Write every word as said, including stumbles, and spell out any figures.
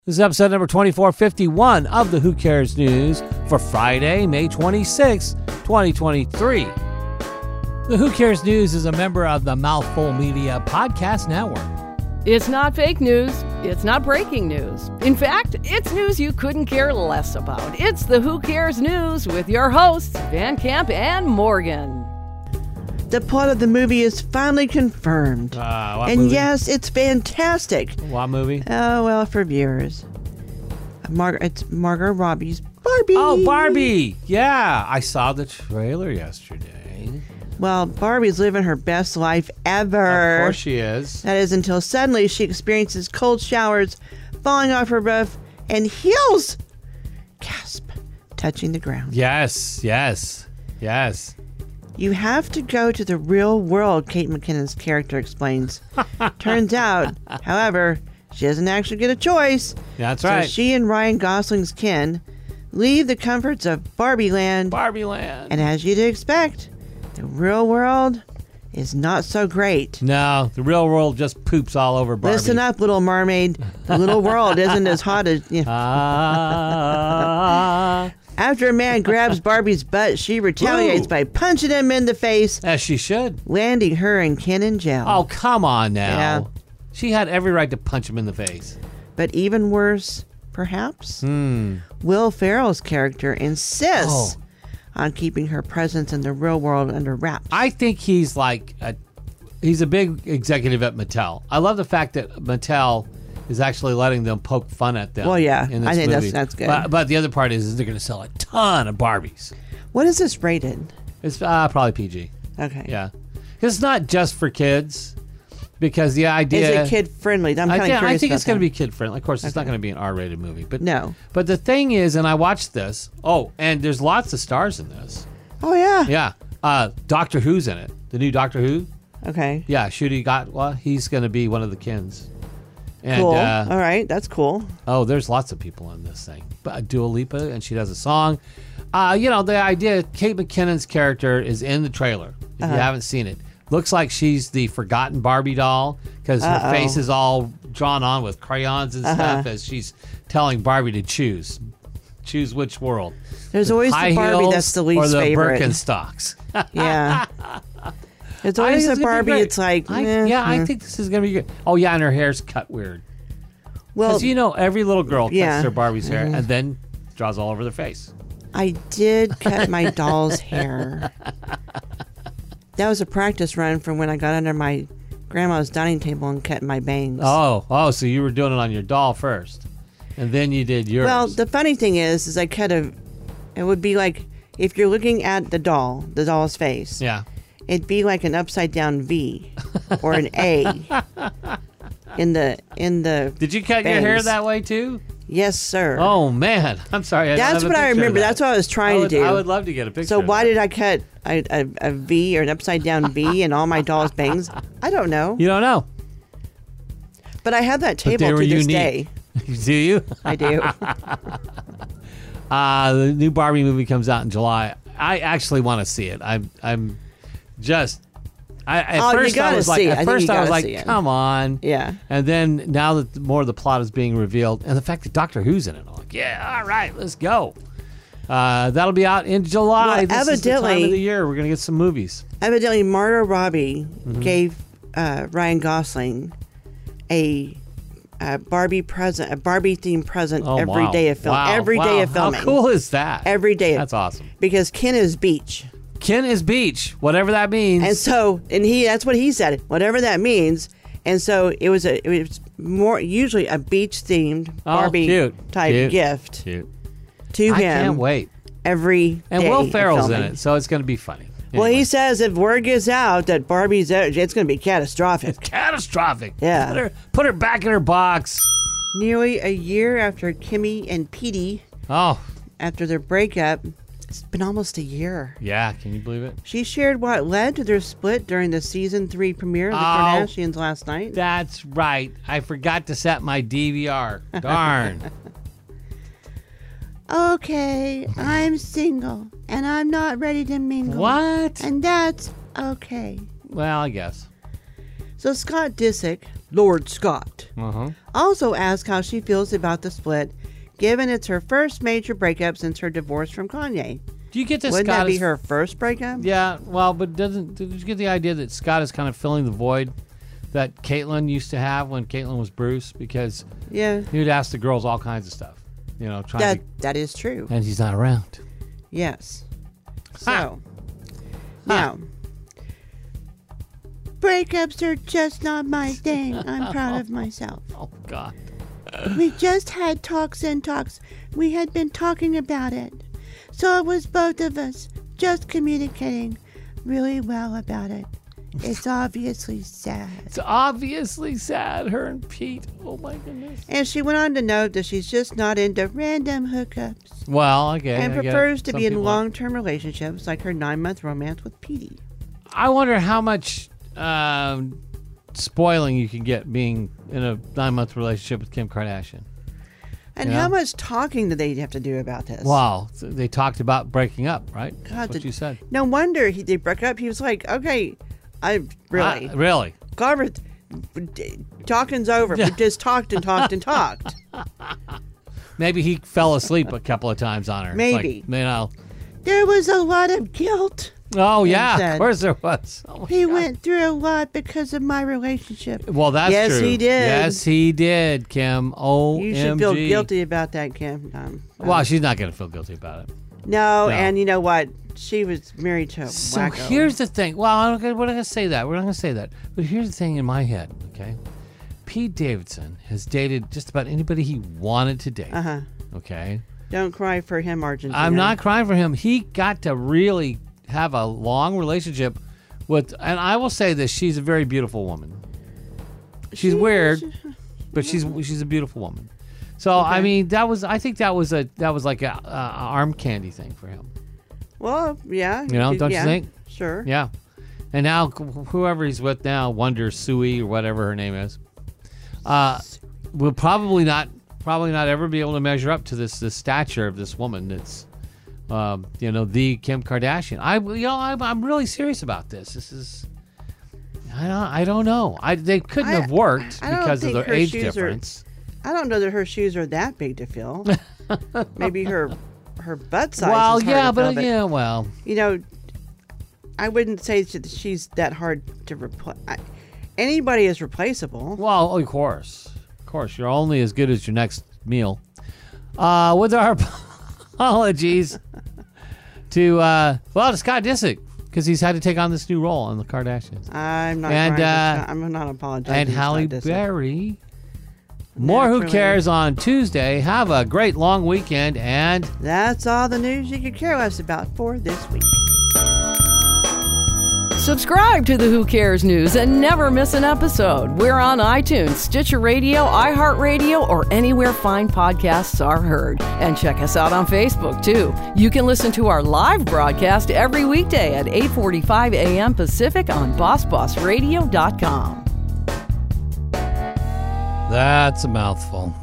This is episode number twenty-four fifty-one of the Who Cares News for Friday, May twenty-sixth, twenty twenty-three. The Who Cares News is a member of the Mouthful Media Podcast Network. It's not fake news. It's not breaking news. In fact, it's news you couldn't care less about. It's the Who Cares News with your hosts, Van Camp and Morgan. The plot of the movie is finally confirmed. Uh, what and movie? yes, it's fantastic. What movie? Oh, well, for viewers. Mar- it's Margot Robbie's Barbie. Oh, Barbie! Yeah, I saw the trailer yesterday. Well, Barbie's living her best life ever. Of course she is. That is until suddenly she experiences cold showers falling off her roof and heels, gasp, touching the ground. Yes, yes, yes. You have to go to the real world, Kate McKinnon's character explains. Turns out, however, she doesn't actually get a choice. That's so right. she and Ryan Gosling's Ken leave the comforts of Barbie Land. Barbie Land. And as you'd expect, the real world is not so great. No, the real world just poops all over Barbie. Listen up, Little Mermaid. The little world isn't as hot as... You know. Ah. After a man grabs Barbie's butt, she retaliates Ooh. by punching him in the face, As she should. landing her and Ken in jail. Oh, come on now. Yeah. She had every right to punch him in the face. But even worse, perhaps, Hmm. Will Ferrell's character insists Oh. on keeping her presence in the real world under wraps. I think he's like a, he's a big executive at Mattel. I love the fact that Mattel is actually letting them poke fun at them. Well, yeah, in this I think that's- movie. that's good. But, but the other part is, is they're going to sell a ton of Barbies. What is this rated? It's uh, probably P G. Okay. Yeah, it's not just for kids, because the idea Is it kid friendly? I'm I, kind of think- curious. I think about it's going to that. be kid friendly. Of course, it's not Okay. going to be an R-rated movie, but No. But the thing is, and I watched this. Oh, and there's lots of stars in this. Oh, yeah. Yeah, uh, Doctor Who's in it. The new Doctor Who. Okay. Yeah, Ncuti Gatwa. He's going to be one of the Kens. And, Cool. Uh, All right. That's cool. oh, there's lots of people in this thing. But Dua Lipa, and she does a song. Uh, you know, the idea, Kate McKinnon's character is in the trailer. If Uh-huh. you haven't seen it, looks like she's the forgotten Barbie doll because her Uh-oh. face is all drawn on with crayons and Uh-huh. stuff as she's telling Barbie to choose, choose which world. There's always High the Barbie heels that's the or least the favorite. Birkenstocks. Yeah. It's I always think the it's gonna be Barbie. great. It's like, I, eh, yeah, I hmm. think this is gonna be good. Oh yeah, and her hair's cut weird. Well, Because you know, every little girl cuts yeah. their Barbie's hair Mhm. and then draws all over their face. I did cut my doll's hair. That was a practice run from when I got under my grandma's dining table and cut my bangs. Oh, oh, so you were doing it on your doll first, and then you did yours. Well, the funny thing is, is I cut a. It would be like if you're looking at the doll, the doll's face. yeah. It'd be like an upside down V or an A in the in the. Did you cut your hair bangs. that way too? Yes, sir. Oh man, I'm sorry. I don't That's have a what I picture of remember. that. That's what I was trying I would, to do. I would love to get a picture. So of why that. did I cut a, a, a V or an upside down V in all my doll's bangs? I don't know. You don't know. But I have that But table they to were this unique. day. Do you? I do. Uh, the new Barbie movie comes out in July. I actually want to see it. I'm, I'm just. I, at Oh, you first I gotta was like, see it. I at think first you I was gotta like, see it. come on. Yeah. And then now that more of the plot is being revealed, and the fact that Doctor Who's in it, I'm like, yeah, all right, let's go. Uh, that'll be out in July. Well, this is the time evidently- of the year we're gonna get some movies. Evidently, Margot Robbie Mm-hmm. gave uh, Ryan Gosling a, a Barbie present, a Barbie themed present Oh, every wow. day of film, Wow, every day wow. of filming, How cool is that? every day. That's awesome. Because Ken is beach, Ken is beach, whatever that means. and so and he that's what he said, whatever that means. And so it was a it was more usually a beach themed Oh, Barbie cute. type Cute. gift Cute. to him. I can't wait. Every And day Will of Ferrell's in filming. it, so it's gonna be funny. Well, Anyway. he says if word gets out that Barbie's out, it's going to be catastrophic. catastrophic. Yeah. Put her, put her back in her box. Nearly a year after Kimmy and Petey, Oh, after their breakup, it's been almost a year. yeah. Can you believe it? She shared what led to their split during the season three premiere of The Oh. Kardashians last night. That's right. I forgot to set my D V R. Darn. Okay, I'm single and I'm not ready to mingle. What? And that's okay. Well, I guess. So Scott Disick, Lord Scott, Uh-huh. also asked how she feels about the split, given it's her first major breakup since her divorce from Kanye. Do you get this? Wouldn't Scott that be is- her first breakup? Yeah, well, but doesn't did you get the idea that Scott is kind of filling the void that Caitlyn used to have when Caitlyn was Bruce? Because Yeah, he would ask the girls all kinds of stuff, you know, trying that to, that is true. and he's not around. Yes. Ha. So, now, breakups are just not my thing. I'm proud of myself. Oh God. We just had talks and talks. We had been talking about it. So it was both of us just communicating really well about it. It's obviously sad. It's obviously sad, her and Pete. Oh my goodness. And she went on to note that she's just not into random hookups Well, okay. and I get it. prefers to Some be in people are. long-term relationships like her nine-month romance with Petey. I wonder how much um, spoiling you can get being in a nine-month relationship with Kim Kardashian. And Yeah. how much talking do they have to do about this? Wow, so they talked about breaking up, right? God, That's what did- you said. No wonder he they broke up. He was like, okay, I really, Uh, really? Carver, talking's over. We just talked and talked and talked. Maybe he fell asleep a couple of times on her. It's Maybe. like, you know. There was a lot of guilt. Oh yeah, said- of course there was. Oh, my He God. went through a lot because of my relationship. Well, that's Yes, true. he did. Yes, he did, Kim. O M G. You should feel guilty about that, Kim. Um, Well, she's not going to feel guilty about it. no, no. and you know what? She was married to a So wacko. here's the thing. Well, I'm not gonna- we're not going to say that. We're not going to say that. But here's the thing in my head, okay? Pete Davidson has dated just about anybody he wanted to date, Uh-huh. okay? Don't cry for him, Argentina. I'm not crying for him. He got to really have a long relationship with, and I will say this: she's a very beautiful woman. She's weird, but she's she's a beautiful woman. So I Okay. mean, that was I think that was a that was like a, a arm candy thing for him. Well, yeah. You know, don't you yeah, think? Sure. Yeah, and now wh- whoever he's with now, Wonder Sui or whatever her name is, uh, will probably not probably not ever be able to measure up to this this stature of this woman that's. Um, you know, the Kim Kardashian. I, you know, I'm, I'm really serious about this. This is, I don't, I don't know. I they couldn't I- have worked I don't because of think their her age shoes are- difference. I don't know that her shoes are that big to fill. Maybe her her butt size Well, is hard yeah, to but, fill, yeah, well, you know, I wouldn't say that she's that hard to replace. Anybody is replaceable. well, of course, of course, you're only as good as your next meal. Uh, with our apologies to uh, well, to Scott Disick because he's had to take on this new role on the Kardashians. I'm not. And, crying for uh, Scott. I'm not apologizing. And to Halle Scott Disick. Berry. More Who Naturally. Cares on Tuesday. Have a great long weekend and That's all the news you could care less about for this week. Subscribe to the Who Cares News and never miss an episode. We're on iTunes, Stitcher Radio, iHeartRadio, or anywhere fine podcasts are heard. And check us out on Facebook, too. You can listen to our live broadcast every weekday at eight forty-five a.m. Pacific on boss boss radio dot com. that's a mouthful.